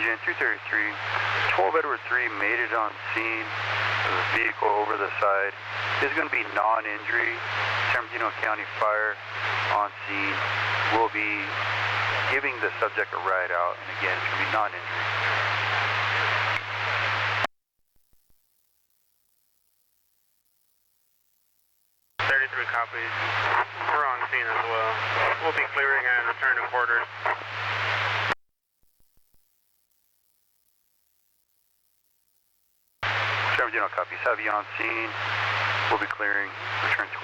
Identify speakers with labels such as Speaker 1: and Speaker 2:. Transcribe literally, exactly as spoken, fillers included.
Speaker 1: Eugene two thirty-three, twelve Edward three made it on scene. The vehicle over the side is going to be non-injury. San Bernardino County Fire on scene will be giving the subject a ride out, and again, it's going to be non-injury.
Speaker 2: thirty-three copies. We're on scene as well. We'll be clearing and return to quarters.
Speaker 1: San Bernardino copies. Have you on scene? We'll be clearing. Return to